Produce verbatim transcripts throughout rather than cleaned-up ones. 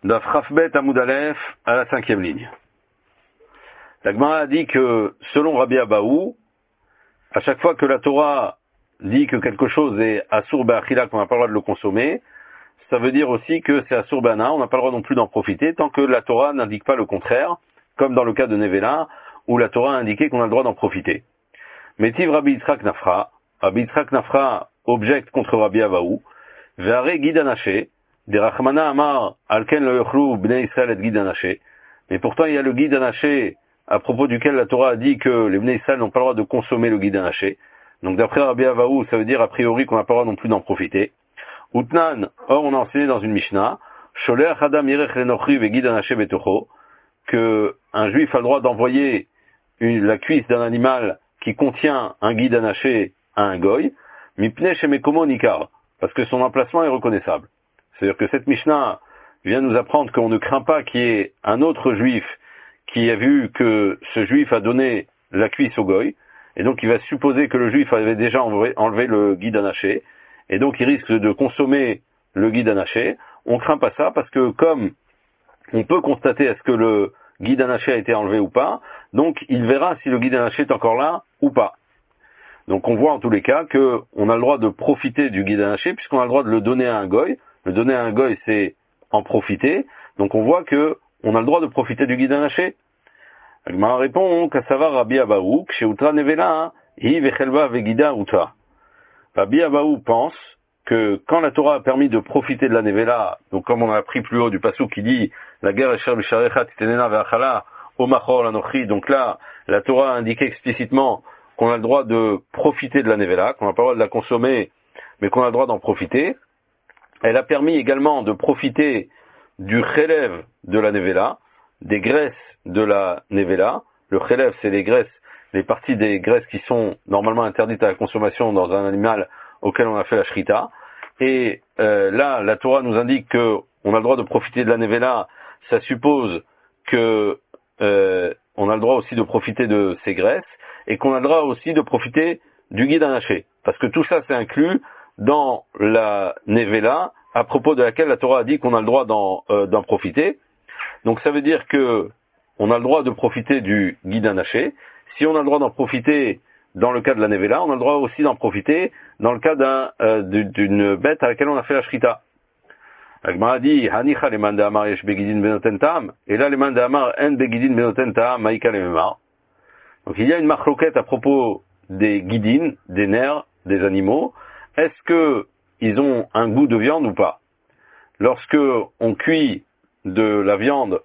Daf Rafbet Amoud Aleph à la cinquième ligne. La Gemara a dit que, selon Rabbi Abaou, à chaque fois que la Torah dit que quelque chose est Asur Be'achila, qu'on n'a pas le droit de le consommer, ça veut dire aussi que c'est Asur Be'ana, on n'a pas le droit non plus d'en profiter, tant que la Torah n'indique pas le contraire, comme dans le cas de Nevela, où la Torah a indiqué qu'on a le droit d'en profiter. Metiv Rabbi Yitzhak Nafra, Rabbi Yitzhak Nafra objecte contre Rabbi Abaou, Ve'are Gidanaché, des Rachmana Amar, Alken lo yochlu bnei Israël et Gidanaché. Mais pourtant, il y a le Gidanaché, à propos duquel la Torah a dit que les bnei Israël n'ont pas le droit de consommer le Gidanaché. Donc d'après Rabbi Abaou, ça veut dire a priori qu'on n'a pas le droit non plus d'en profiter. Utnan, or on a enseigné dans une Mishnah, Sholeach Adam Yirech Lenochri ve Gidanaché betocho, que un juif a le droit d'envoyer une, la cuisse d'un animal qui contient un Gidanaché à un goy, mipnei shemekomo nikar, parce que son emplacement est reconnaissable. C'est-à-dire que cette Mishnah vient nous apprendre qu'on ne craint pas qu'il y ait un autre juif qui a vu que ce juif a donné la cuisse au goy, et donc il va supposer que le juif avait déjà enlevé le Gidanaché, et donc il risque de consommer le Gidanaché. On craint pas ça, parce que comme on peut constater est-ce que le Gidanaché a été enlevé ou pas, donc il verra si le Gidanaché est encore là ou pas. Donc on voit en tous les cas qu'on a le droit de profiter du Gidanaché, puisqu'on a le droit de le donner à un goy. Le donner à un goy, c'est en profiter. Donc on voit que on a le droit de profiter du Gidanaché. Agmara répond qu'Assava Rabbi Abaou, chez Utra Nevela, hi vechelva vegida utra. Rabbi Abaou pense que quand la Torah a permis de profiter de la Nevela, donc comme on a appris plus haut du passage qui dit la guerre esher b'sharecha titenena ve'achala omachor lanochi, donc là la Torah a indiqué explicitement qu'on a le droit de profiter de la Nevela, qu'on n'a pas le droit de la consommer, mais qu'on a le droit d'en profiter. Elle a permis également de profiter du chélève de la Nevela, des graisses de la Nevela. Le chélève, c'est les graisses, les parties des graisses qui sont normalement interdites à la consommation dans un animal auquel on a fait la shrita. Et euh, là, la Torah nous indique que on a le droit de profiter de la Nevela. Ça suppose que euh, on a le droit aussi de profiter de ces graisses, et qu'on a le droit aussi de profiter du Gidanaché. Parce que tout ça, c'est inclus dans la Nevela, à propos de laquelle la Torah a dit qu'on a le droit d'en, euh, d'en profiter. Donc ça veut dire que on a le droit de profiter du Gidanaché. Si on a le droit d'en profiter dans le cas de la Nevela, on a le droit aussi d'en profiter dans le cas d'un, euh, d'une bête à laquelle on a fait la shrita. Agmara dit, Hanicha leman de Amar yesh begidin benoten ta'am, et là leman de Amar en begidin benoten ta'am, maïka lememar. Donc il y a une marloquette à propos des guidines, des nerfs, des animaux. Est-ce que ils ont un goût de viande ou pas? Lorsque on cuit de la viande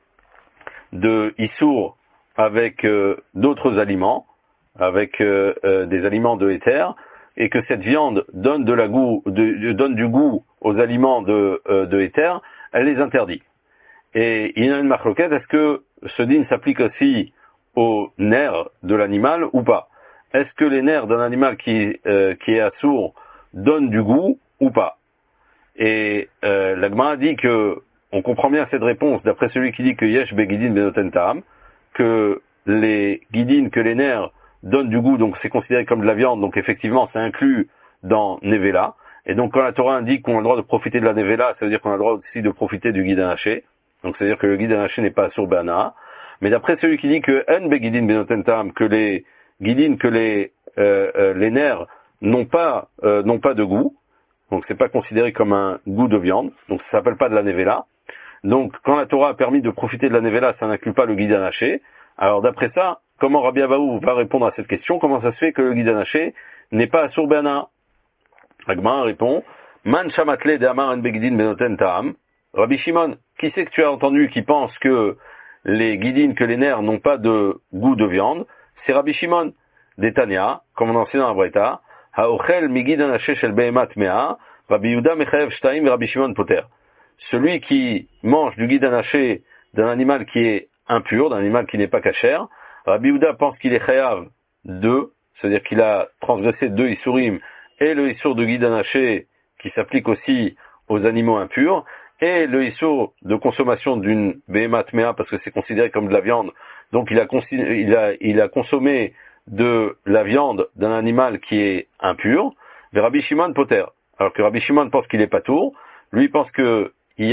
de issour avec euh, d'autres aliments, avec euh, euh, des aliments de éther, et que cette viande donne de la goût, de, de, donne du goût aux aliments de, euh, de éther, elle les interdit. Et il y a une marloquette, est-ce que ce din s'applique aussi aux nerfs de l'animal ou pas? Est-ce que les nerfs d'un animal qui, euh, qui est assourd donnent du goût ou pas? Et euh, la Gemara dit que on comprend bien cette réponse d'après celui qui dit que yesh begidin benoten ta'am, que les guidines, que les nerfs donnent du goût, donc c'est considéré comme de la viande, donc effectivement c'est inclus dans Nevela. Et donc quand la Torah indique qu'on a le droit de profiter de la Nevela, ça veut dire qu'on a le droit aussi de profiter du Gidanaché. Donc ça veut dire que le Gidanaché n'est pas sur Bana. Mais d'après celui qui dit que en begidin benoten ta'am, que les guidines, que les euh, euh, les nerfs n'ont pas euh, n'ont pas de goût, donc c'est pas considéré comme un goût de viande, donc ça s'appelle pas de la Nevela. Donc quand la Torah a permis de profiter de la Nevela, ça n'inclut pas le Gidanaché. Alors d'après ça, comment Rabbi Abaou va répondre à cette question? Comment ça se fait que le Gidanaché n'est pas Asur Be'ana? Agma répond, Man shamatle de Amar en begidin benoten ta'am. Rabbi Shimon, qui c'est que tu as entendu qui pense que les guidines, que les nerfs n'ont pas de goût de viande? C'est Rabbi Shimon d'Etania, comme on enseigne dans la Braïta, Ha'ochel mi Gidanaché shel behemat mea, Rabbi Yehuda mechayev shtaim Rabbi Shimon poter. Celui qui mange du Gidanaché d'un animal qui est impur, d'un animal qui n'est pas cachère, Rabbi Yehuda pense qu'il est chayav deux, c'est-à-dire qu'il a transgressé deux isurim, et le isur de Gidanaché qui s'applique aussi aux animaux impurs, et le isur de consommation d'une behemat mea parce que c'est considéré comme de la viande, donc il a, il a, il a consommé de la viande d'un animal qui est impur, mais Rabbi Shimon poter. Alors que Rabbi Shimon pense qu'il est patour, lui pense que il y a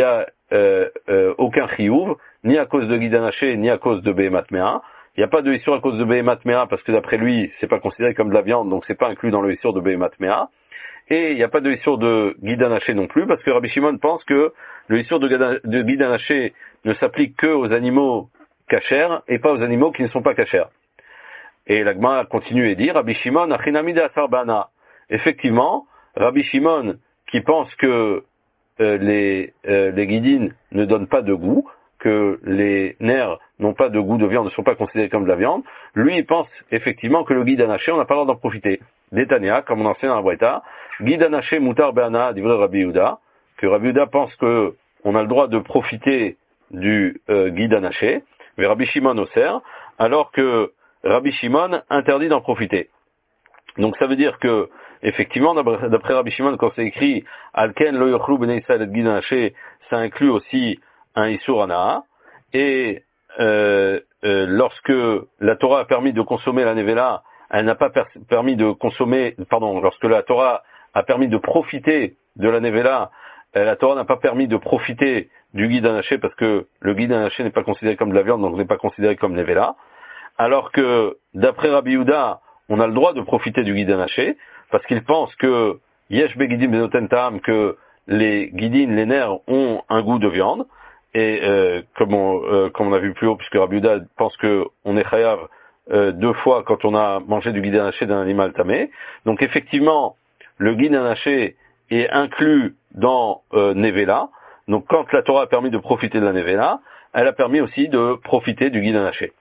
euh, euh, aucun chiyuv, ni à cause de guidanaché, ni à cause de behemat mea. Il n'y a pas de issur à cause de behemat mea, parce que d'après lui, c'est pas considéré comme de la viande, donc c'est pas inclus dans le issur de behemat mea. Et il n'y a pas de issur de guidanaché non plus, parce que Rabbi Shimon pense que le issur de guidanaché ne s'applique que aux animaux kashers et pas aux animaux qui ne sont pas kashers. Et l'Agma continue et dit, Rabbi Shimon, achinamide asar bana. Effectivement, Rabbi Shimon, qui pense que euh, les, euh, les guidines ne donnent pas de goût, que les nerfs n'ont pas de goût de viande, ne sont pas considérés comme de la viande, lui, il pense effectivement que le guide anaché, on n'a pas le droit d'en profiter. D'Etania, comme on enseigne dans la Braïta, guide anaché mutar be'ana, d'ivrei Rabbi Yehuda, que Rabbi Yehuda pense que on a le droit de profiter du euh, guide anaché, mais Rabbi Shimon osser, alors que Rabbi Shimon interdit d'en profiter. Donc ça veut dire que, effectivement, d'après Rabbi Shimon, quand c'est écrit Alken lo yochlu bnei Israël et guide anaché, ça inclut aussi un Issur Hana'a, et euh, euh, lorsque la Torah a permis de consommer la Nevela, elle n'a pas per- permis de consommer, pardon, lorsque la Torah a permis de profiter de la Nevela, euh, la Torah n'a pas permis de profiter du guide anaché, parce que le guide anaché n'est pas considéré comme de la viande, donc n'est pas considéré comme Nevela, alors que, d'après Rabbi Yehuda, on a le droit de profiter du guide anaché, parce qu'il pense que Yesh begidim benoten ta'am, que les guidines, les nerfs ont un goût de viande, et euh, comme, on, euh, comme on a vu plus haut, puisque Rabbi Yehuda pense que on est chayav euh, deux fois quand on a mangé du guide anaché d'un animal tamé. Donc effectivement, le guide anaché est inclus dans euh, Nevela. Donc quand la Torah a permis de profiter de la Nevela, elle a permis aussi de profiter du guide anaché.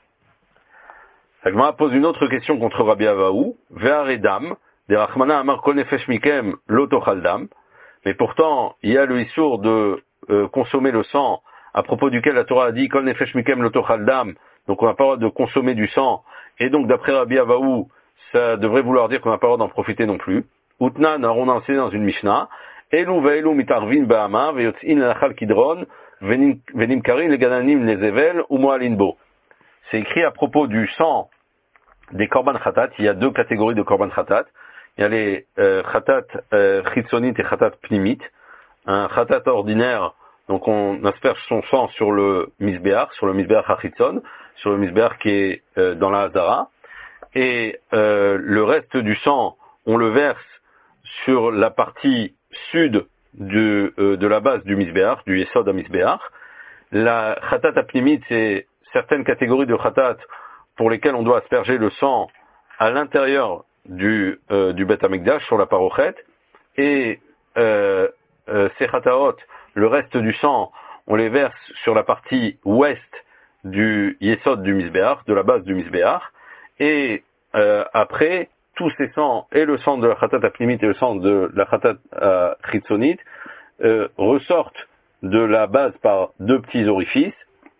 L'Agma pose une autre question contre Rabbi Avaou, Ve'aredam, des Rachmana Amar Kol Nefesh Mikem Lotochal Dam. Mais pourtant, il y a le issour de euh, consommer le sang, à propos duquel la Torah a dit Kol Nefesh Mikem Lotochal Dam, donc on n'a pas le droit de consommer du sang, et donc d'après Rabbi Avaou, ça devrait vouloir dire qu'on n'a pas le droit d'en profiter non plus. Utnan, on a enseigné dans une Mishnah, Elu ve'elu mitarvin ba'ama, ve'yotz'in l'achal kidron, ve'nim karin legananim lezevel, ou mo'alinbo. C'est écrit à propos du sang des korban khatat. Il y a deux catégories de korban khatat. Il y a les euh, khatat euh, chitzonit et khatat pnimit. Un khatat ordinaire, donc on asperge son sang sur le misbeach, sur le misbeach hachitzon, sur le misbeach qui est euh, dans la hazara, et euh, le reste du sang, on le verse sur la partie sud du, euh, de la base du misbeach, du yesod à misbeach. La khatat apnimit, c'est certaines catégories de khatat pour lesquelles on doit asperger le sang à l'intérieur du, euh, du Beth Amikdash, sur la parochet, et euh, euh, ces khataot, le reste du sang, on les verse sur la partie ouest du yesod du misbeach, de la base du misbeach, et euh, après, tous ces sangs, et le sang de la khatat apnimit et le sang de la khatat euh, chitzonit, euh, ressortent de la base par deux petits orifices,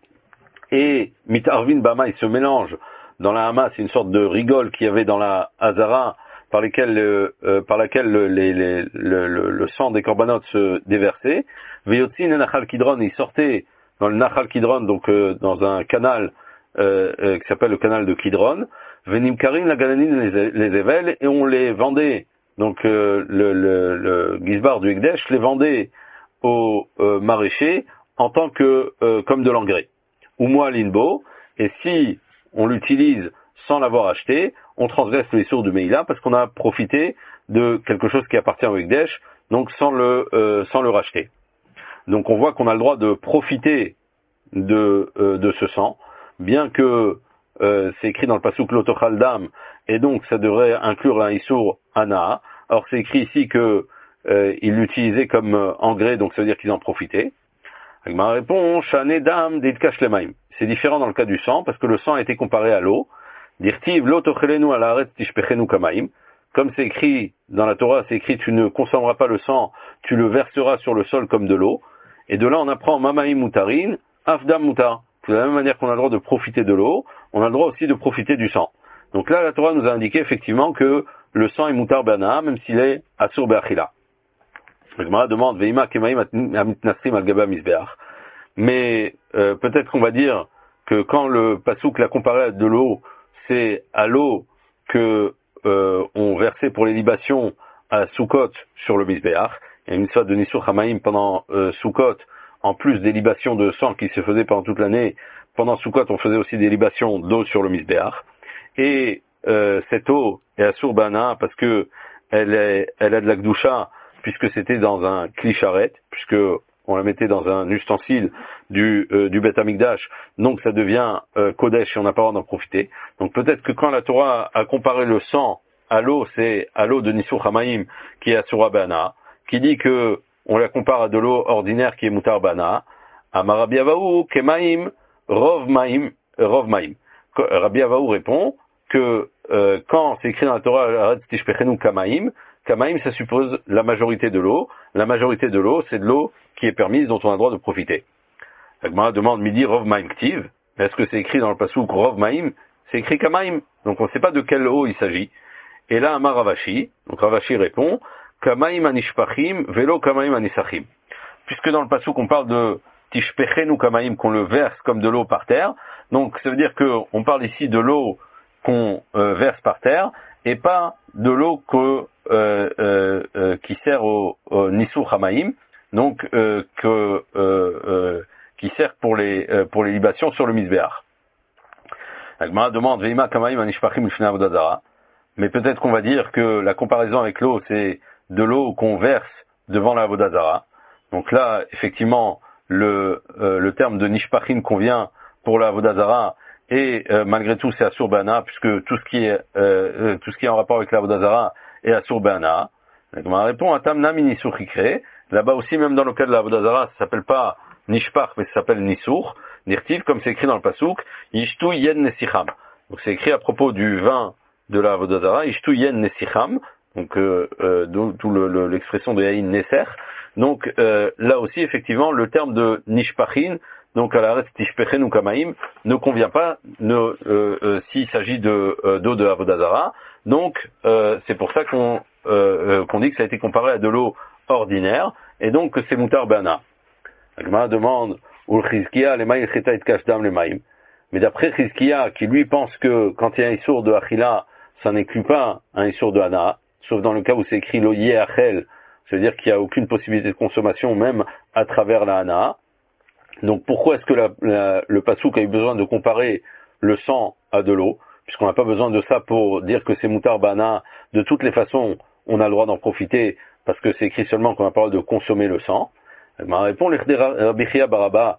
et mitarvin bama, il se mélange dans la hama, c'est une sorte de rigole qu'il y avait dans la hazara, par, lesquelles, euh, par laquelle le, les, les, le, le, le sang des corbanotes se déversait. Veyotzin et Nachal Kidron, il sortait dans le Nachal Kidron, donc euh, dans un canal euh, euh, qui s'appelle le canal de Kidron. Venim Karim la Galanin les, les ével, et on les vendait, donc euh, le, le, le Gizbar du Ekdesh les vendait aux euh, maraîchers en tant que euh, comme de l'engrais. Ou moi l'inbo, et si on l'utilise sans l'avoir acheté, on transgresse le issour de Meïla parce qu'on a profité de quelque chose qui appartient au Ekdesh, donc sans le euh, sans le racheter. Donc on voit qu'on a le droit de profiter de euh, de ce sang, bien que euh, c'est écrit dans le pasuk Lotochal Dam, et donc ça devrait inclure un issour Hana. Alors c'est écrit ici que euh, ils l'utilisaient comme euh, engrais, donc ça veut dire qu'ils en profitaient. Ma réponse, Shanedam Deitkash Lemaim. C'est différent dans le cas du sang, parce que le sang a été comparé à l'eau. Dirtiv Lotochelenu ala aretz tishpechenu kamaim. Comme c'est écrit dans la Torah, c'est écrit tu ne consommeras pas le sang, tu le verseras sur le sol comme de l'eau. Et de là on apprend Mamaim mutarin, Afdam mutar. De la même manière qu'on a le droit de profiter de l'eau, on a le droit aussi de profiter du sang. Donc là la Torah nous a indiqué effectivement que le sang est mutar bana, même s'il est asur be'achila. Le Gemara demande Veima kemaim amitnasrim al gaba misbeach. Mais euh, peut-être qu'on va dire que quand le pasuk l'a comparé à de l'eau, c'est à l'eau que euh, on versait pour les libations à Sukkot sur le misbeach. Il y a une sorte de Nisur Hamaim pendant euh, Sukkot, en plus des libations de sang qui se faisaient pendant toute l'année, pendant Sukkot, on faisait aussi des libations d'eau sur le Mizbeach. Et euh, cette eau est Asur Bana parce que elle, est, elle a de la Gdusha, puisque c'était dans un Kli Sharet, puisque on la mettait dans un ustensile du, euh, du Beth Amikdash, donc ça devient euh, Kodesh et on n'a pas le droit d'en profiter. Donc peut-être que quand la Torah a comparé le sang à l'eau, c'est à l'eau de Nisur Hamaim qui est Asura Bana, qui dit que on la compare à de l'eau ordinaire qui est Mutar Bana, à Rabbi Avahu, Kemaim, Rov Maim, Rov Maim. Rabbi Avahu répond que euh, quand c'est écrit dans la Torah, Aretz Tishpechenu Kamaim, Kamaim ça suppose la majorité de l'eau. La majorité de l'eau, c'est de l'eau qui est permise, dont on a le droit de profiter. La Gemara demande midi Rov Maim Ktiv. Est-ce que c'est écrit dans le pasuk Rov Maim? C'est écrit Kamaim. Donc on ne sait pas de quelle eau il s'agit. Et là, Amar Ravashi, donc Ravashi répond, Kamaim anishpachim, velo Kamaim anisachim. Puisque dans le pasuk on parle de Tishpechenu Kamaim, qu'on le verse comme de l'eau par terre, donc ça veut dire qu'on parle ici de l'eau qu'on euh, verse par terre, et pas de l'eau que, euh, euh, euh, qui sert au, au Nisur Hamaim, donc euh, que, euh, euh, qui sert pour les, euh, pour les libations sur le Mizbeach. La Gemara demande, Veima Kamaim anishpachim lifnei avodat zara. Mais peut-être qu'on va dire que la comparaison avec l'eau, c'est de l'eau qu'on verse devant la avodat zara. Donc là, effectivement, le, euh, le terme de nishpachim convient pour la avodat zara, et euh, malgré tout, c'est Asur Bana, puisque tout ce qui est euh, tout ce qui est en rapport avec la avodah zara est Asur Bana. On répond à Tamna Nisur Chikre. Là-bas aussi, même dans le cas de la avodah zara, ça s'appelle pas Nishpach, mais ça s'appelle Nisur. Nirtiv, comme c'est écrit dans le pasuk, Yishtu Yen Nesicham. Donc c'est écrit à propos du vin de la avodah zara, Yishtu Yen Nesicham. Donc euh, euh, d'où le, le, l'expression de Yain Neser. Donc euh, là aussi, effectivement, le terme de Nishpachin, donc à la reste Tishpechen ou Kamaim, ne convient pas ne, euh, euh, s'il s'agit de euh, d'eau de avodah zara. Donc euh, c'est pour ça qu'on euh, qu'on dit que ça a été comparé à de l'eau ordinaire, et donc que c'est Mutar Bana. La Gemara demande Ul Chizkiya lemaim cheta et kashdam lemaim. Mais d'après Chizkiya, qui lui pense que quand il y a un issour de Achila, ça n'inclut pas un issour de Hana, sauf dans le cas où c'est écrit lo Achel, c'est-à-dire qu'il n'y a aucune possibilité de consommation même à travers la Hana. Donc pourquoi est-ce que la, la, le Passouk a eu besoin de comparer le sang à de l'eau, puisqu'on n'a pas besoin de ça pour dire que c'est Mutar Bana. De toutes les façons, on a le droit d'en profiter, parce que c'est écrit seulement qu'on a pas le droit de consommer le sang. Elle m'a répondu, Rabbi Chia Baraba,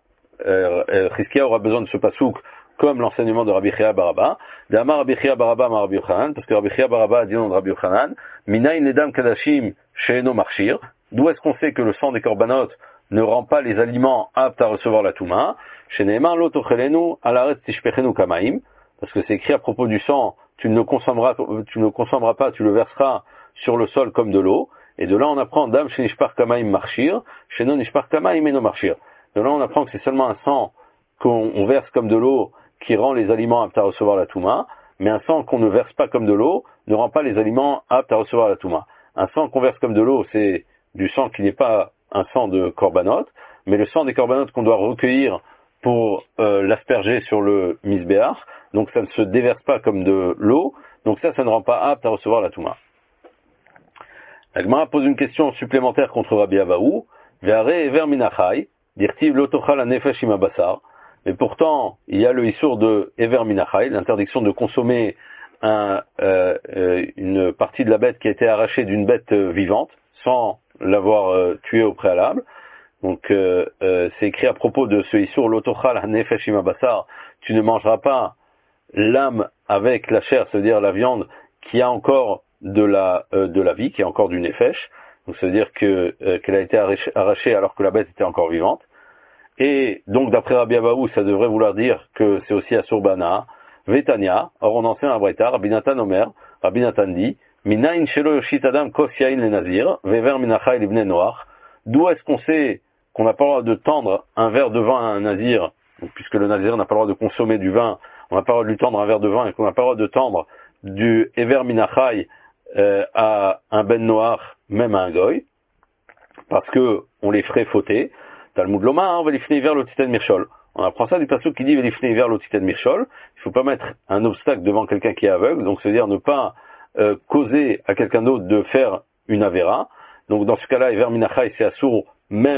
Chizkiya aura besoin de ce Passouk comme l'enseignement de Rabbi Chia Baraba. D'Amar Rabbi Chia Baraba ma Rabbi Yochanan, parce que Rabbi Chia Baraba a dit non de Rabbi Yochanan, Minayin ledam kadashim she'eno marchir. D'où est-ce qu'on sait que le sang des korbanot ne rend pas les aliments aptes à recevoir la touma? Shene'eman lo tochelenu alaretz tishpechenu kamaim, parce que c'est écrit à propos du sang, tu ne le consommeras, tu ne le consommeras pas, tu le verseras sur le sol comme de l'eau. Et de là on apprend dam shenishpar kamaim marchir, sheno nishpar kamaim eno marchir. De là on apprend que c'est seulement un sang qu'on on verse comme de l'eau qui rend les aliments aptes à recevoir la touma, mais un sang qu'on ne verse pas comme de l'eau ne rend pas les aliments aptes à recevoir la touma. Un sang qu'on verse comme de l'eau, c'est du sang qui n'est pas un sang de korbanot, mais le sang des korbanot qu'on doit recueillir pour euh, l'asperger sur le misbéach, donc ça ne se déverse pas comme de l'eau, donc ça, ça ne rend pas apte à recevoir la touma. La Gemara pose une question supplémentaire contre Rabbi Avahu, Ve'are ever minachai, dirtiv lo tochal hanefesh im habasar. Mais pourtant, il y a le issour de ever minachai, l'interdiction de consommer un, euh, euh, une partie de la bête qui a été arrachée d'une bête euh, vivante, sans l'avoir euh, tuée au préalable. Donc euh, euh, c'est écrit à propos de ce issour lo tochal hanefesh im habasar, tu ne mangeras pas l'âme avec la chair, c'est-à-dire la viande qui a encore de la euh, de la vie, qui a encore du nefesh. Donc ça veut dire que euh, qu'elle a été arrachée, arrachée alors que la bête était encore vivante. Et donc d'après Rabbi Avahu, ça devrait vouloir dire que c'est aussi Asur Bana, Vetania. Or on enseigne à Braïta, Rabbi Nathan Omer, Rabbi Nathan dit, Minayin shelo yoshit adam kos yain le nazir, vever minachai libnei noach. D'où est-ce qu'on sait qu'on n'a pas le droit de tendre un verre de vin à un nazir, donc, puisque le nazir n'a pas le droit de consommer du vin, on n'a pas le droit de lui tendre un verre de vin, et qu'on n'a pas le droit de tendre du ever minachai euh, à un ben noir, même à un goy, parce que on les ferait fauter. Talmud Loma, hein, on va les finir vers l'otiten mirchol. On apprend ça du pasuk qui dit les finir vers l'otiten mirchol. Il faut pas mettre un obstacle devant quelqu'un qui est aveugle, donc c'est-à-dire ne pas euh, causer à quelqu'un d'autre de faire une avéra. Donc dans ce cas-là, ever minachai c'est assour même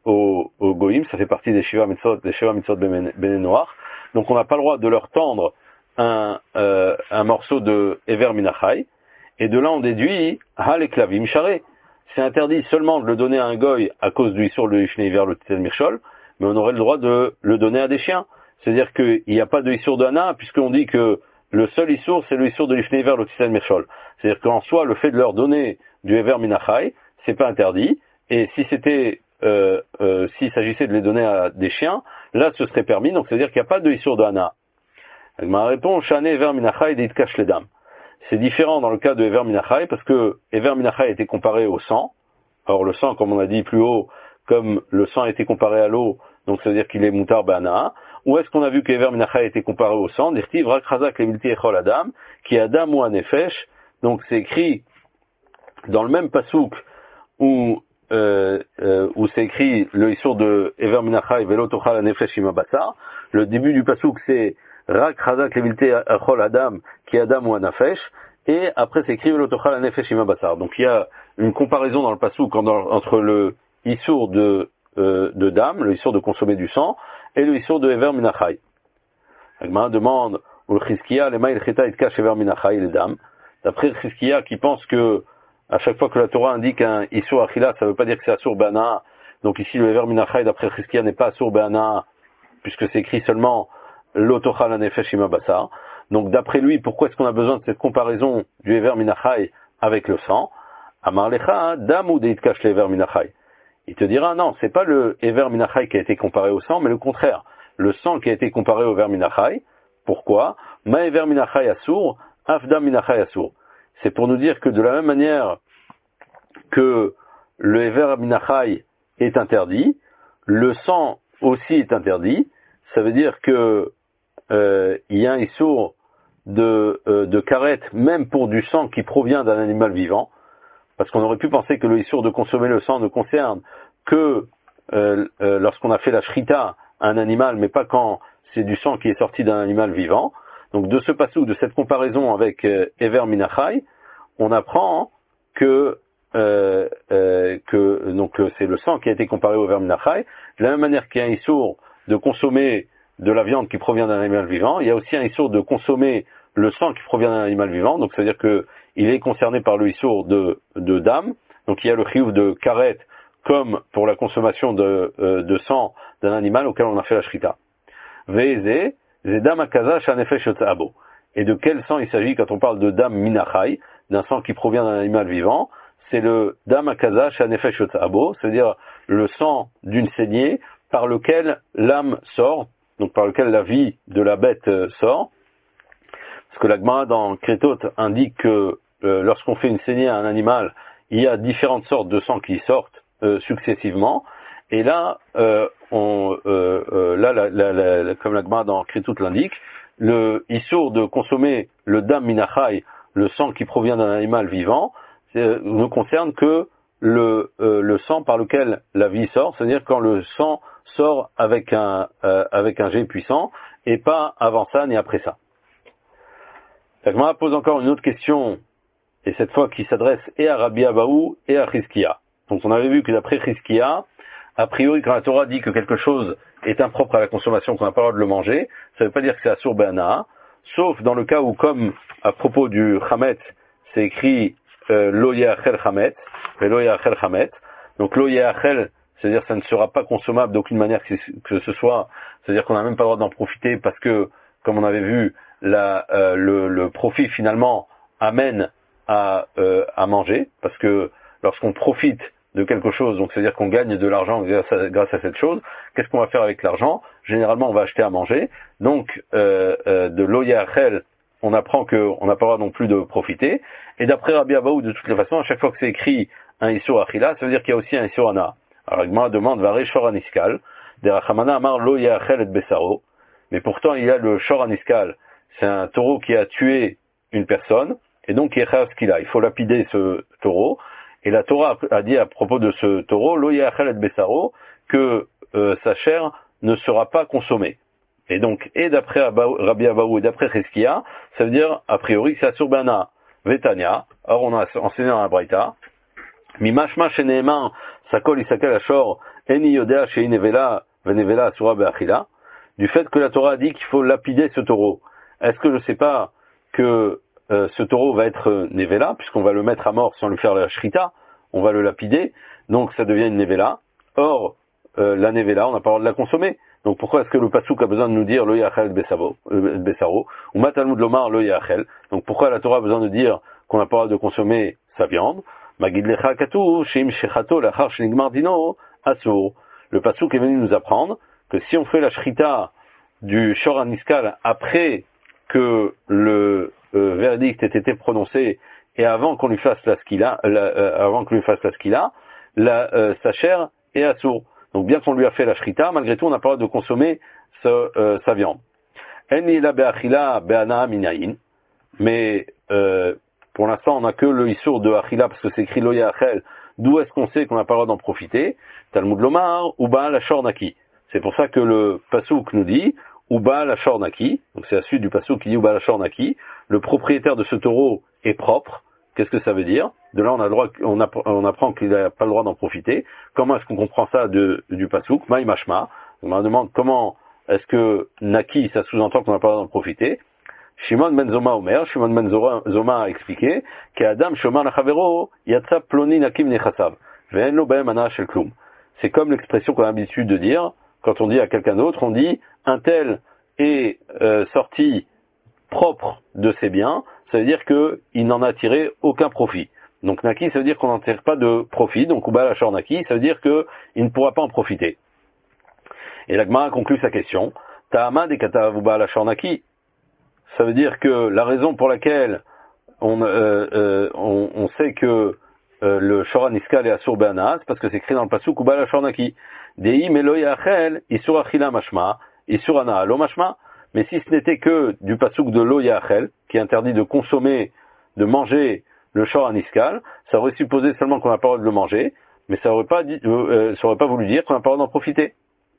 aux, aux goïms, ça fait partie des Shiva Mitzvot, des Shiva Mitzvot Béné Noir. Donc on n'a pas le droit de leur tendre un, euh, un morceau de Ever Minachai. Et de là on déduit, Ha les Klavim Charé. C'est interdit seulement de le donner à un goy à cause du Issour de Ifnei Iver le Titel Mirchol, mais on aurait le droit de le donner à des chiens. C'est-à-dire qu'il n'y a pas de Issour de Hana, puisqu'on dit que le seul Issour, c'est le Issour de l'Ifnei Iver le Titel Mirchol. C'est-à-dire qu'en soi, le fait de leur donner du Ever Minachai, c'est pas interdit. Et si c'était, euh, euh, s'il s'agissait de les donner à des chiens, là, ce serait permis. Donc, c'est-à-dire qu'il n'y a pas de Issour de Hana. Ma réponse, Shane Ever Minachai d'Itkash Ledam. C'est différent dans le cas de Ever Minachai, parce que Ever Minachai a été comparé au sang. Or, le sang, comme on a dit plus haut, comme le sang a été comparé à l'eau, donc ça veut dire qu'il est Moutar Bana. Ou est-ce qu'on a vu que Ever Minachai a été comparé au sang? Dirtiv Rak Razak Levilti Echol Adam, qui est Adam ou Anefesh. Donc c'est écrit dans le même pasouk où, euh, euh, où c'est écrit le Issour de Ever Minachai Velo Tochal Anefesh Imabasa. Le début du pasouk c'est Rak Razak Levilti Echol Adam, qui est Adam ou Anefesh. Et après c'est écrit Velo Tochal Anefesh Imabasa. Donc il y a une comparaison dans le pasouk entre le Issour de, euh, de Dam, le Issour de consommer du sang, et le Issour de Ever Minachai. Agma demande au Chizkiya, les maïl cheta itkash Ever Minachai les Dam. D'après Chizkiya qui pense que à chaque fois que la Torah indique un Issour Achila, ça ne veut pas dire que c'est Assour Be'ana. Donc ici le Ever Minachai d'après Chizkiya n'est pas Assour Be'ana, puisque c'est écrit seulement L'Otochal Anefesh Imabasa. Donc d'après lui, pourquoi est-ce qu'on a besoin de cette comparaison du Ever Minachai avec le sang? Amar lecha Dam ou deitkash le Ever Minachai. Il te dira, non, c'est pas le Ever Minachai qui a été comparé au sang, mais le contraire. Le sang qui a été comparé au Ever Minachai. Pourquoi? Ma Ever Minachai Assour, Afdam Minachai Assour. C'est pour nous dire que de la même manière que le Ever Minachai est interdit, le sang aussi est interdit. Ça veut dire que euh, il y a un Issour de, euh, de karet, même pour du sang qui provient d'un animal vivant. Parce qu'on aurait pu penser que le Issour de consommer le sang ne concerne que euh, euh, lorsqu'on a fait la shrita à un animal, mais pas quand c'est du sang qui est sorti d'un animal vivant. Donc de ce passage, de cette comparaison avec euh, Ever Minachai, on apprend que euh, euh, que donc c'est le sang qui a été comparé au Ever Minachai. De la même manière qu'il y a un Issour de consommer de la viande qui provient d'un animal vivant, il y a aussi un Issour de consommer le sang qui provient d'un animal vivant. Donc c'est à dire que il est concerné par le Issour de, de Dam. Donc il y a le chiyuv de karet comme pour la consommation de, euh, de sang d'un animal auquel on a fait la shrita. Ve'eze, ze dam akaza shanefesh yotzabo. Et de quel sang il s'agit quand on parle de dam minachai, d'un sang qui provient d'un animal vivant? C'est le dam akaza shanefesh yotzabo, c'est-à-dire le sang d'une saignée par lequel l'âme sort, donc par lequel la vie de la bête sort. Parce que la Gemara dans Kretot indique que euh, lorsqu'on fait une saignée à un animal, il y a différentes sortes de sang qui sortent euh, successivement. Et là, euh, on, euh, euh, là, la, la, la, comme la Gemara dans Kretot l'indique, le Issour de consommer le dam minachai, le sang qui provient d'un animal vivant, ne concerne que le, euh, le sang par lequel la vie sort, c'est-à-dire quand le sang sort avec un euh, avec un jet puissant, et pas avant ça ni après ça. La Gemara pose encore une autre question, et cette fois qui s'adresse et à Rabbi Abahu et à Chizkiya. Donc on avait vu que d'après Chizkiya, a priori quand la Torah dit que quelque chose est impropre à la consommation, qu'on n'a pas le droit de le manger, ça ne veut pas dire que c'est Asur Be'ana, sauf dans le cas où, comme à propos du Chametz, c'est écrit euh, Lo Ye'achel Chametz, et Lo Ye'achel Chametz. Donc Lo Ye'achel, c'est-à-dire ça ne sera pas consommable d'aucune manière que, que ce soit, c'est-à-dire qu'on n'a même pas le droit d'en profiter parce que, comme on avait vu, la, euh, le, le profit finalement amène à, euh, à manger, parce que lorsqu'on profite de quelque chose, donc c'est-à-dire qu'on gagne de l'argent grâce à, grâce à cette chose, qu'est-ce qu'on va faire avec l'argent? Généralement on va acheter à manger, donc euh, euh, de Lo Ye'achel, on apprend qu'on n'a pas le droit non plus de profiter, et d'après Rabbi Abahu, de toutes les façons, à chaque fois que c'est écrit un Issour Achila, ça veut dire qu'il y a aussi un Issour Ana. Alors Gemara demande, Varé Shor Aniskal, de Rachamana Amar Lo Ye'achel et Besaro, mais pourtant il y a le Shor Aniskal, c'est un taureau qui a tué une personne, et donc il est chayav skila, il faut lapider ce taureau, et la Torah a dit à propos de ce taureau, Lo Ye'achel et Besaro, que euh, sa chair ne sera pas consommée. Et donc, et d'après Rabbi Abahu et d'après Chizkiya, ça veut dire, a priori, que c'est Asur Be'ana, Vetania. Or, on a enseigné dans la Braïta, Mimashma sheneeman, sakol isakel ashor, Eni yodea shei nevela venevela asura be'achila, du fait que la Torah a dit qu'il faut lapider ce taureau. Est-ce que je ne sais pas que euh, ce taureau va être euh, nevela, puisqu'on va le mettre à mort sans lui faire la shrita, on va le lapider, donc ça devient une nevela. Or, euh, la nevela, on n'a pas le droit de la consommer. Donc pourquoi est-ce que le pasuk a besoin de nous dire lo yachel besaro ou matalmud lomar lo yachel? Donc pourquoi la Torah a besoin de dire qu'on n'a pas le droit de consommer sa viande? Magid lecha katu shim shechato lachar shenigmar dino asur. Le pasuk est venu nous apprendre que si on fait la shrita du shor aniskal après que le euh, verdict ait été prononcé et avant qu'on lui fasse la skila, la, euh, avant qu'on lui fasse la skila, la, euh, sa chair est assour. Donc bien qu'on lui a fait la shrita, malgré tout on n'a pas le droit de consommer ce, euh, sa viande. Mais euh, pour l'instant on n'a que le issour de achila parce que c'est écrit lo yachel. D'où est-ce qu'on sait qu'on n'a pas le droit d'en profiter? Talmud lomar ou baal ashor naki. C'est pour ça que le pasuk nous dit ou baal ashor naki. Donc c'est la suite du pasuk qui dit ou baal ashor naki. Le propriétaire de ce taureau est propre. Qu'est-ce que ça veut dire? De là, on a le droit, on, app- on apprend qu'il n'a pas le droit d'en profiter. Comment est-ce qu'on comprend ça de, du pasuk? Maï mashma. On me demande comment est-ce que naki, ça sous-entend qu'on n'a pas le droit d'en profiter. Shimon ben Zoma Omer, Shimon ben Zoma a expliqué qu'Adam shomar lachavero yatsa ploni nakim nechasav ve'en lo be'em ana shel klum. C'est comme l'expression qu'on a l'habitude de dire quand on dit à quelqu'un d'autre, on dit un tel est euh, sorti propre de ses biens. Ça veut dire qu'il n'en a tiré aucun profit. Donc naki, ça veut dire qu'on n'en tire pas de profit. Donc ou baal ashor naki, ça veut dire qu'il ne pourra pas en profiter. Et la Gemara conclut sa question. Ta'ama de katav ou baal ashor naki. Ça veut dire que la raison pour laquelle on, euh, euh, on, on sait que euh, le shor aniskal est asur be'ana, c'est parce que c'est écrit dans le pasuk ou baal ashor naki. Dei melo yachel isur achila mashma isur ana lo mashma. Mais si ce n'était que du pasuk de lo yachel, qui interdit de consommer, de manger le shor aniskal, ça aurait supposé seulement qu'on n'a pas le droit de le manger, mais ça aurait pas dit, euh, ça aurait pas voulu dire qu'on n'a pas le droit d'en profiter.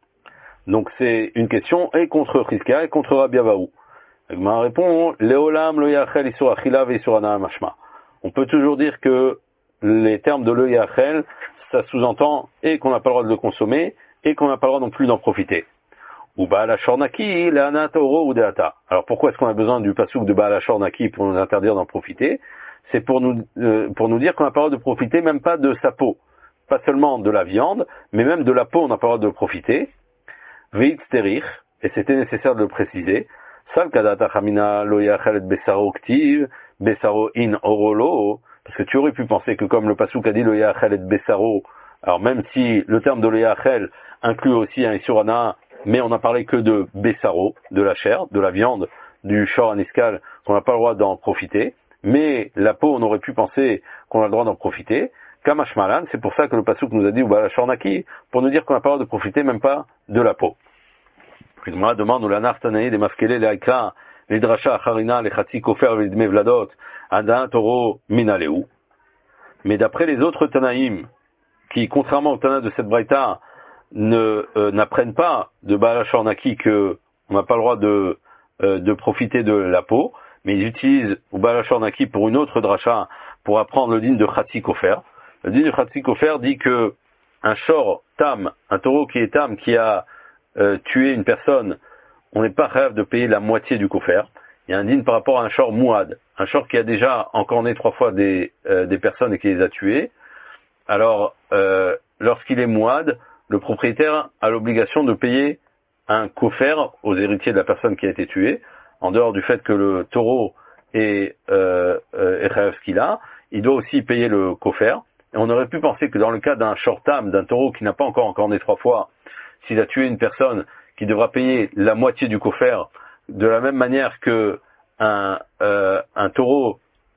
Donc c'est une question et contre Chizkia et contre Rabbi Abahu. Agma répond, Leolam lo yachel isur achila ve isur ana mashma. On peut toujours dire que les termes de lo yachel, ça sous-entend et qu'on n'a pas le droit de le consommer et qu'on n'a pas le droit non plus d'en profiter. Ou baal ashor naki, le'anat oro ou deata. Alors pourquoi est-ce qu'on a besoin du pasuk de baal ashor naki pour nous interdire d'en profiter? C'est pour nous euh, pour nous dire qu'on n'a pas le droit de profiter même pas de sa peau, pas seulement de la viande, mais même de la peau on n'a pas le droit de profiter. Veit sterich, et c'était nécessaire de le préciser. Sal kadata chamina lo yachel besaro ktiv besaro in orolo, parce que tu aurais pu penser que comme le pasuk a dit lo yachel besaro, alors même si le terme de lo yachel inclut aussi un isurana, mais on n'a parlé que de Bessaro, de la chair, de la viande, du shor aniskal, qu'on n'a pas le droit d'en profiter, mais la peau, on aurait pu penser qu'on a le droit d'en profiter. Kamash malan, c'est pour ça que le pasuk nous a dit, ou bah la shornaki, pour nous dire qu'on n'a pas le droit de profiter même pas de la peau. Puis moi demande, ou la nartanaï, des mafkele, les haïkra, les dracha, acharina, les chatsi, kofer, les dme vladot, adan, toro, minaleu. Mais d'après les autres tanaïm, qui, contrairement au tana de cette braïta, ne euh, n'apprennent pas de Baal Ashor Naki que on n'a pas le droit de euh, de profiter de la peau, mais ils utilisent Baal Ashor Naki pour une autre dracha pour apprendre le din de Chatzi Kofer. Le din de Chatzi Kofer dit que un shor tam, un taureau qui est tam, qui a euh, tué une personne, on n'est pas rêve de payer la moitié du kofer. Il y a un din par rapport à un shor mouad, un shor qui a déjà encorné trois fois des euh, des personnes et qui les a tuées. Alors euh, lorsqu'il est mouad, le propriétaire a l'obligation de payer un kofer aux héritiers de la personne qui a été tuée, en dehors du fait que le taureau est euh, euh, ce qu'il a, il doit aussi payer le kofer. Et on aurait pu penser que dans le cas d'un shortam, d'un taureau qui n'a pas encore encorné trois fois, s'il a tué une personne, qui devra payer la moitié du kofer, de la même manière que un, euh, un taureau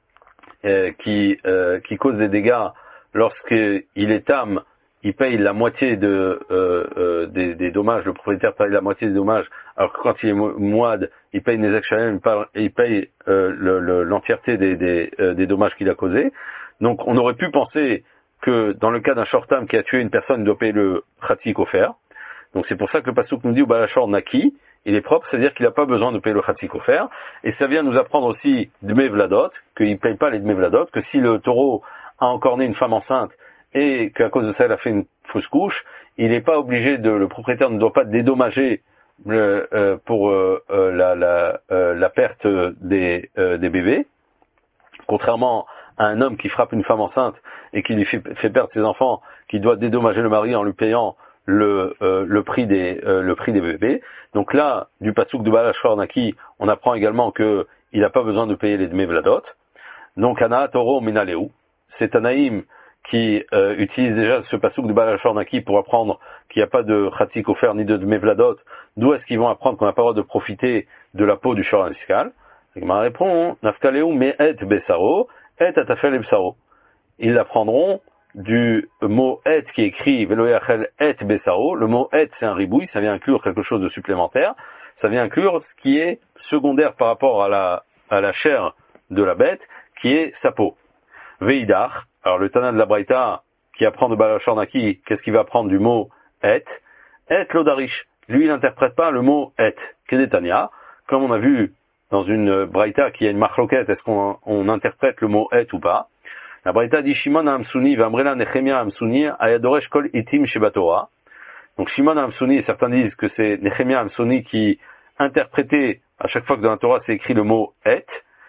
euh, qui, euh, qui cause des dégâts lorsqu'il est tam, il paye la moitié de, euh, euh, des, des dommages, le propriétaire paye la moitié des dommages, alors que quand il est mouad, il paye Nezek Shalem, il paye euh, le, le, l'entièreté des, des, euh, des dommages qu'il a causés. Donc on aurait pu penser que dans le cas d'un shortam qui a tué une personne, il doit payer le Khatsi Kofer. Donc c'est pour ça que le pasuk nous dit, ou Balashor Naki, il est propre, c'est-à-dire qu'il n'a pas besoin de payer le Khatsi Kofer. Et ça vient nous apprendre aussi Dme Vladot, qu'il ne paye pas les Dme Vladot, que si le taureau a encorné une femme enceinte, et qu'à cause de ça, elle a fait une fausse couche, il n'est pas obligé de, le propriétaire ne doit pas dédommager le, euh, pour euh, euh, la, la, euh, la perte des, euh, des bébés, contrairement à un homme qui frappe une femme enceinte et qui lui fait, fait perdre ses enfants, qui doit dédommager le mari en lui payant le, euh, le prix des, euh, le prix des bébés. Donc là, du passouk de Balashor Naki, on apprend également que il n'a pas besoin de payer les Dmevladot. Donc Ana Toro Minaleu, c'est Anaïm qui euh, utilise déjà ce passouk de Balashor Naki pour apprendre qu'il n'y a pas de Khatzik offert ni de Dmevladot. D'où est-ce qu'ils vont apprendre qu'on n'a pas le droit de profiter de la peau du Shoran fiscal? Il m'a répondu, Naftaleu me'et besaro, et atafel ebsaro. Ils l'apprendront du mot et qui est écrit veloyachel et besaro. Le mot et c'est un ribouille, ça vient inclure quelque chose de supplémentaire. Ça vient inclure ce qui est secondaire par rapport à la, à la chair de la bête, qui est sa peau. Veidar, alors le Tana de la Braïta, qui apprend de Balashor Naki, qu'est-ce qu'il va apprendre du mot et? Et l'odarish. Lui, il n'interprète pas le mot et. Kedetania, comme on a vu dans une Braïta qui a une marloquette, est-ce qu'on on interprète le mot et ou pas? La Braïta dit Shimon Hamsouni, Vamrela Nechemia Hamsouni, Ayadoresh Kol Itim Shebatora. Donc Shimon Hamsouni, certains disent que c'est Nechemia Hamsouni qui interprétait, à chaque fois que dans la Torah c'est écrit le mot et.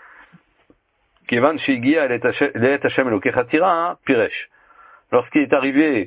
Kevan Shigia Leet Hashem Elokecha Tira, Piresh. Lorsqu'il est arrivé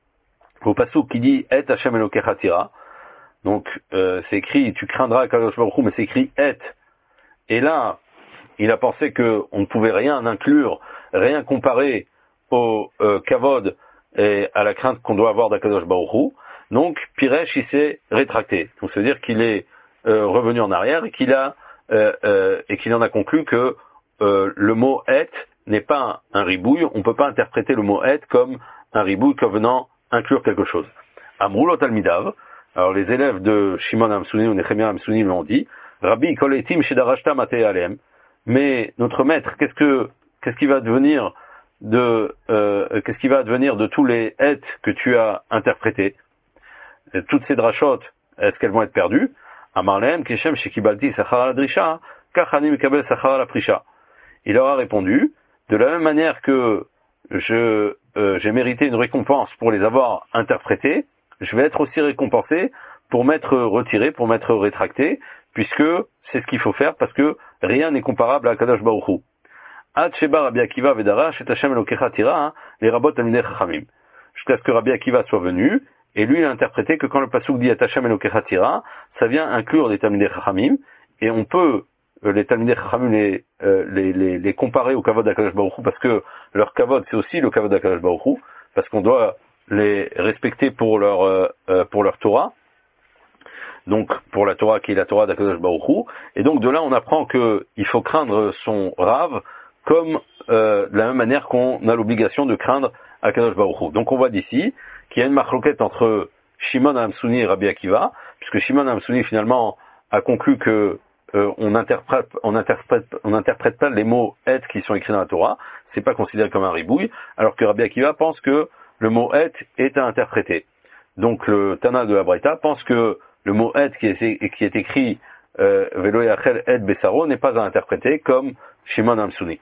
au passouk qui dit Et Hashem Elokecha Tira, donc euh, c'est écrit tu craindras Kadosh Baruch Hu, mais c'est écrit Et. Et là, il a pensé que on ne pouvait rien inclure, rien comparer au euh, kavod et à la crainte qu'on doit avoir d'Akadosh Baruch Hu. Donc Piresh il s'est rétracté. Donc ça veut dire qu'il est euh, revenu en arrière et qu'il a euh, euh, et qu'il en a conclu que euh, le mot et n'est pas un, un ribouille. On peut pas interpréter le mot et comme un ribouille comme venant inclure quelque chose. Amrulot Talmidav. Alors les élèves de Shimon Hamsouni ou Nechemia Hamsouni l'ont dit. Rabbi Koletim Shedarashta Matei Alem. Mais notre maître, qu'est-ce que qu'est-ce qui va devenir de euh, qu'est-ce qui va devenir de tous les et que tu as interprétés? Toutes ces drachotes, est-ce qu'elles vont être perdues? Amarlem Keshem Shekibalti Sachar la Drisha, Kachani Mikabel Sachar la Prisha. Il leur a répondu, de la même manière que je euh, j'ai mérité une récompense pour les avoir interprétés, je vais être aussi récompensé pour m'être retiré, pour m'être rétracté, puisque c'est ce qu'il faut faire, parce que rien n'est comparable à Kadosh Baruch Hu. Ad Sheba Rabbi Akiva Vedarash et Hashem Elokecha Tira, les Rabot Talmidei Chachamim. Jusqu'à ce que Rabbi Akiva soit venu, et lui il a interprété que quand le pasuk dit Hashem Elokecha Tira, ça vient inclure des Talmidei Chachamim, et on peut euh, les Talmidei Chachamim les, euh, les, les, les comparer au Kavod d'Akadosh Baruch Hu, parce que leur Kavod c'est aussi le Kavod d'Akadosh Baruch Hu, parce qu'on doit les respecter pour leur euh, euh, pour leur Torah. Donc pour la Torah qui est la Torah d'Akadosh Baruch Hu, et donc de là on apprend que il faut craindre son Rav comme euh, de la même manière qu'on a l'obligation de craindre Akadosh Baruch Hu. Donc on voit d'ici qu'il y a une marloquette entre Shimon Hamsouni et Rabbi Akiva, puisque Shimon Hamsouni finalement a conclu que euh, on interprète on interprète on n'interprète pas les mots et qui sont écrits dans la Torah, c'est pas considéré comme un ribouille, alors que Rabbi Akiva pense que le mot et est à interpréter. Donc le Tana de la Braïta pense que le mot et qui est, qui est écrit euh, Velo Yachel et Besaro n'est pas à interpréter comme Shimon Hamsouni.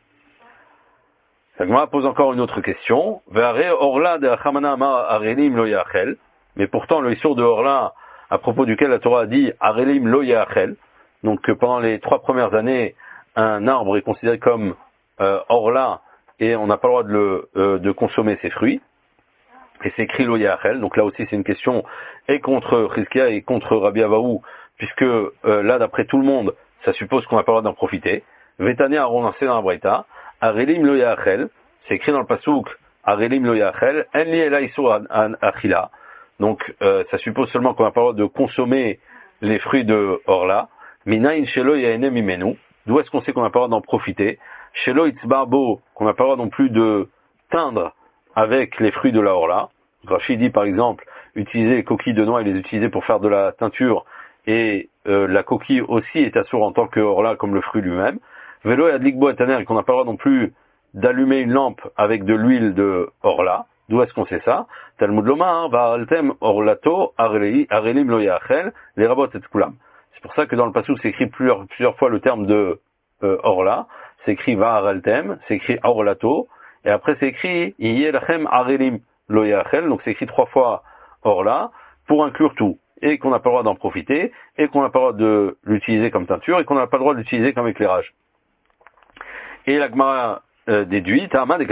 La Gemara pose encore une autre question. Ve'are Orla de Achamana Amar Arelim Lo Yachel. Mais pourtant le Issour de Orla, à propos duquel la Torah a dit Arelim Lo Yachel, donc que pendant les trois premières années, un arbre est considéré comme euh, Orla et on n'a pas le droit de, le, euh, de consommer ses fruits. Et c'est écrit Lo Yachel, donc là aussi c'est une question et contre Chizkia et contre Rabbi Abahu, puisque euh, là d'après tout le monde, ça suppose qu'on n'a pas le droit d'en profiter. Vetania a renoncé dans la Braïta, Arelim Lo Yachel, c'est écrit dans le Pasouk, Arelim Lo Yachel, Enli Ela Isur Achila, donc euh, ça suppose seulement qu'on n'a pas le droit de consommer les fruits de Orla, Minayin Shelo Yaene Mimenu, d'où est-ce qu'on sait qu'on n'a pas le droit d'en profiter, Shelo Itzbarbo, qu'on n'a pas le droit non plus de teindre avec les fruits de la Orla. Rashi dit par exemple, utiliser les coquilles de noix et les utiliser pour faire de la teinture, et euh, la coquille aussi est assour en tant que Orla comme le fruit lui-même. Velo et Adlikbo Etaner, qu'on n'a pas le droit non plus d'allumer une lampe avec de l'huile de Orla. D'où est-ce qu'on sait ça? Talmud Lomar, Va'altem Orlato, Arelim Lo Yachel, les Rabot et Kulam. C'est pour ça que dans le Passouk c'est écrit plusieurs, plusieurs fois le terme de euh, Orla, c'est écrit Va'araltem, c'est écrit Orlato, et après c'est écrit Yelachem Arelim. lo yachel, donc c'est écrit trois fois orla, pour inclure tout, et qu'on n'a pas le droit d'en profiter, et qu'on n'a pas le droit de l'utiliser comme teinture, et qu'on n'a pas le droit de l'utiliser comme éclairage. Et la Gemara euh, déduit,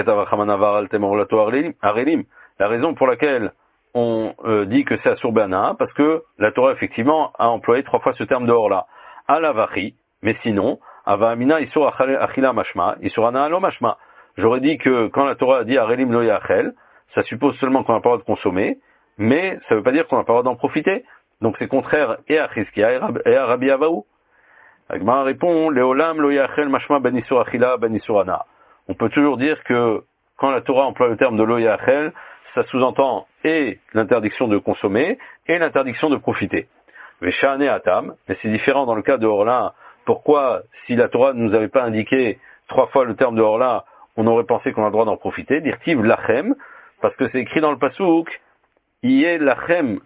la raison pour laquelle on euh, dit que c'est Asur Be'ana, parce que la Torah effectivement a employé trois fois ce terme de orla. Alavachi, mais sinon, Ava Amina Isur Achila Mashma, Isur Ana Alo Mashma. J'aurais dit que quand la Torah a dit Arelim Lo Yachel, ça suppose seulement qu'on n'a pas le droit de consommer, mais ça ne veut pas dire qu'on n'a pas le droit d'en profiter. Donc c'est contraire et à Chizkia et à Rabbi Avaou. La Gemara répond, Leolam Lo Yachel Mashma Ben Isur Achila Ben Isur Ana. On peut toujours dire que quand la Torah emploie le terme de Lo Yachel, ça sous-entend et l'interdiction de consommer et l'interdiction de profiter. Veshane Atam, mais c'est différent dans le cas de Orla. Pourquoi, si la Torah ne nous avait pas indiqué trois fois le terme de Orla, on aurait pensé qu'on a le droit d'en profiter? Dirtiv Lachem, parce que c'est écrit dans le Pasouk, Yé Lachem,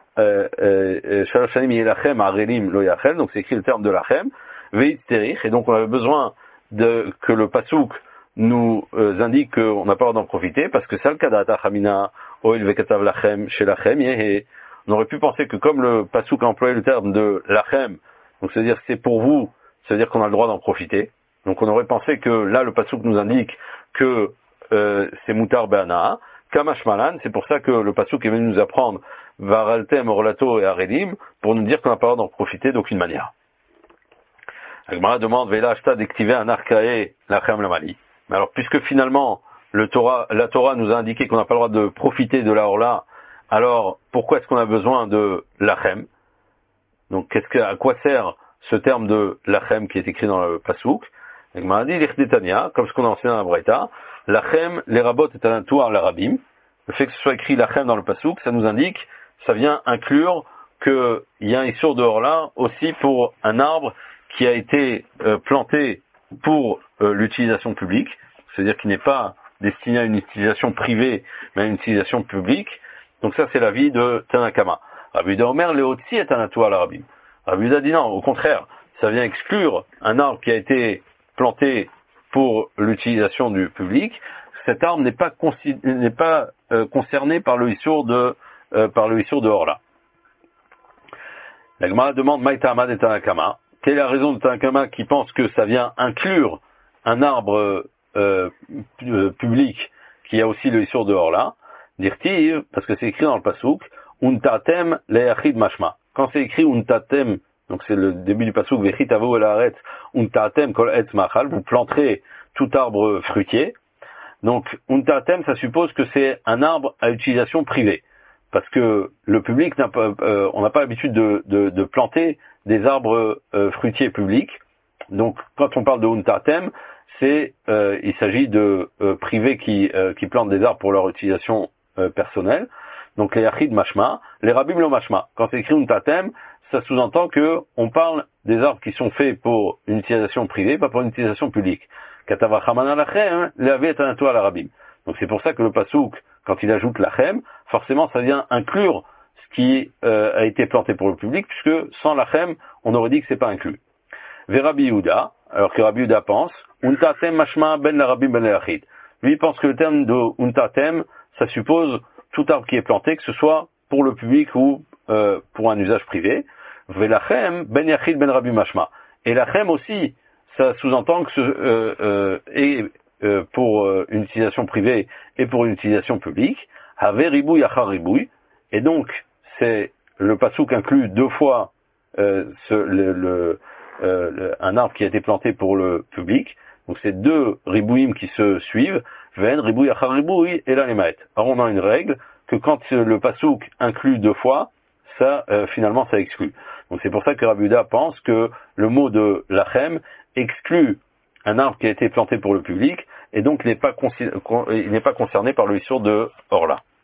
Shalosh Shanim Yé Lachem Arelim Lo Yachel, donc c'est écrit le terme de Lachem, Veit Terich, et donc on avait besoin de que le Pasouk nous euh, indique qu'on n'a pas le droit d'en profiter, parce que c'est le cas d'Ata Chamina, Oil Vekatav Lachem, chez Lachem, Yé. On aurait pu penser que comme le Pasouk a employé le terme de Lachem, donc c'est-à-dire c'est pour vous, c'est-à-dire qu'on a le droit d'en profiter. Donc on aurait pensé que là le Pasouk nous indique que euh, c'est Moutar Be'ana, Kamash Malan, c'est pour ça que le Pasouk est venu nous apprendre Varaltem, Orlato et Arelim, pour nous dire qu'on n'a pas le droit d'en profiter d'aucune manière. Agmara demande, Vela Ashta d'activer un arcae Lachem Lamali. Mais alors, puisque finalement, le Torah, la Torah nous a indiqué qu'on n'a pas le droit de profiter de la Orla, alors pourquoi est-ce qu'on a besoin de Lachem? Donc, qu'est-ce que, à quoi sert ce terme de Lachem qui est écrit dans le Pasouk? Il m'a dit, l'Ichdetania, comme ce qu'on a enseigné dans la Braïta, Lachem, les rabots et talantour l'arabim. Le fait que ce soit écrit Lachem dans le Pasouk, ça nous indique, ça vient inclure qu'il y a un issur de Orla aussi pour un arbre qui a été euh, planté pour euh, l'utilisation publique, c'est-à-dire qu'il n'est pas destiné à une utilisation privée, mais à une utilisation publique. Donc ça, c'est l'avis de Tanakama. Rabbi Yehuda Omer, Leotzi est un à l'arabim. Rabbi Yehuda dit non, au contraire, ça vient exclure un arbre qui a été planté pour l'utilisation du public. Cet arbre n'est pas, n'est pas euh, concerné par le issour de, euh, par le issour de Orla. La Gemara demande Maïta Amad et Tanakama. Quelle est la raison de Tanakama qui pense que ça vient inclure un arbre euh, public qui a aussi le issour de Orla? Dirtiv, parce que c'est écrit dans le Pasouk, Untatem le'achid mashma. Quand c'est écrit Untatem, donc c'est le début du Pasouk, Vechit avo el haaretz, Untatem kol etz machal, vous planterez tout arbre fruitier. Donc Untatem, ça suppose que c'est un arbre à utilisation privée. Parce que le public n'a pas, euh, on n'a pas l'habitude de, de, de planter des arbres euh, fruitiers publics. Donc, quand on parle de Untatem, c'est, euh, il s'agit de euh, privés qui, euh, qui plantent des arbres pour leur utilisation euh, personnelle. Donc, les Yachid Mashma, les Rabim Lo Mashma. Quand c'est écrit Untatem, ça sous-entend que on parle des arbres qui sont faits pour une utilisation privée, pas pour une utilisation publique. Katavachamana Lachem, Leave et Anato al Rabim. Donc, c'est pour ça que le Pasouk, quand il ajoute Lachem, forcément, ça vient inclure ce qui euh, a été planté pour le public, puisque sans Lachem, on aurait dit que c'est pas inclus. Ve Rabbi Yehuda, alors que Rabbi Yehuda pense, Untatem mashma ben la Rabbi ben la Yachid. Lui, il pense que le terme de Untatem, ça suppose tout arbre qui est planté, que ce soit pour le public ou euh, pour un usage privé. Ve Lachem ben Yachid ben Rabbi mashma. Et Lachem aussi, ça sous-entend que ce euh, euh, est euh, pour euh, une utilisation privée et pour une utilisation publique. Have ribouy achar ribouy. Et donc, c'est le pasouk inclut deux fois euh, ce, le, le, euh, le, un arbre qui a été planté pour le public. Donc c'est deux ribouim qui se suivent. Ven, ribouy, achar ribouy, et là les maîtres. Alors on a une règle que quand le pasouk inclut deux fois, ça euh, finalement ça exclut. Donc c'est pour ça que Rabbi Yehuda pense que le mot de lachem exclut un arbre qui a été planté pour le public et donc n'est pas, il n'est pas concerné par le issur de Orla.